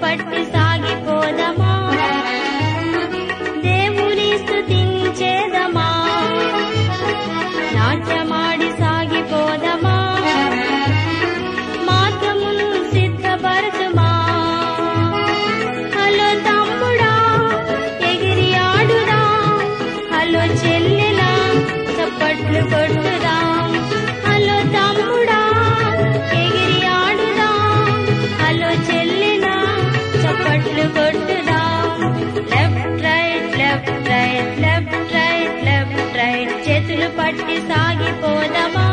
పట్టి సాగిపోదమా, దేవుని స్తుతించేదమా, నాట్యమాడి సాగిపోదమా, మార్గమును సిద్ధపరచుమా. హలో తమ్ముడా ఎగిరి ఆడుదా, హలో చెల్లెలా చప్పట్లు కొట్టుదా. హలో తమ్ముడా ఎగిరి ఆడుదా, హలో చెల్లెలా చప్పట్లు కొట్టుదా. Left right left right left right left right చేతులు పట్టి సాగిపోదమా,